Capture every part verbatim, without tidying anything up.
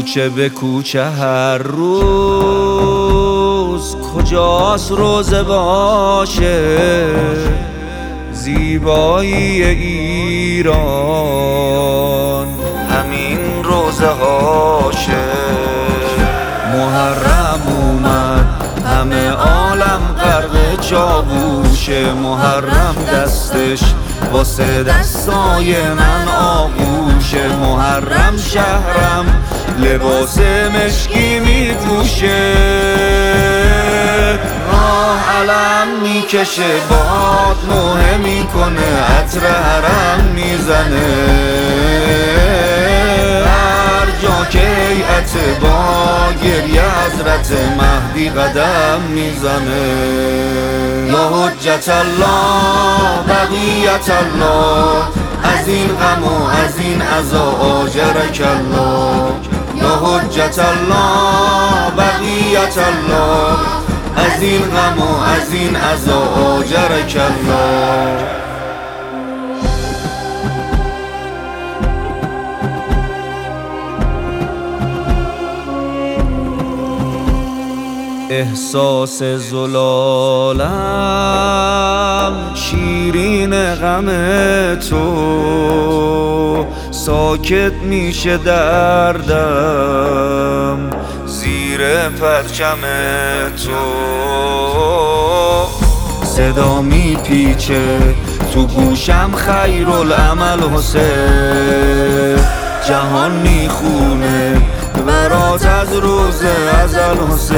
کوچه به کوچه هر روز کجاست روزه باشه زیبایی ایران همین روزه هاشه. محرم اومد همه عالم غرق چاووشه، محرم دستش واسه دستای من آغوشه، محرم شهرم لباس مشکی میپوشه، راه علم میکشه باد نوحه میکنه عطر حرم میزنه، هر جا که هیئت با گریه حضرت مهدی قدم میزنه. یا حجت الله بقیت الله، از این غم و از این عزا آجرک الله. یا حجت الله بقیت الله، از این غم و از این عزا آجرک الله. احساس زلالم شیرین غم تو، ساکت میشه دردم زیر پرچم تو، صدا میپیچه تو گوشم خیرالعمل حسین، جهان میخونه برات از روز ازل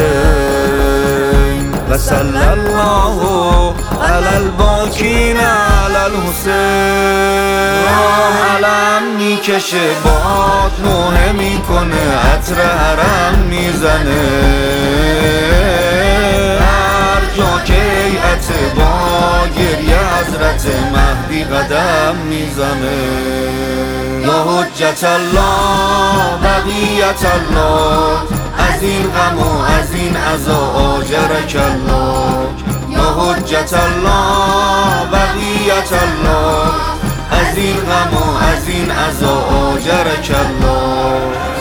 حسین. و صلی الله علی الباکین علی الحسین. راه علم میکشه باد نوحه میکنه عطر حرم میزنه، هر جا که هیئت با گریه حضرت مهدی قدم میزنه. یا حجت الله بقیت الله، از این غم و از این عزا آجرک الله. یا حجت الله بقیت الله، از این غم و از این عزا آجرک الله.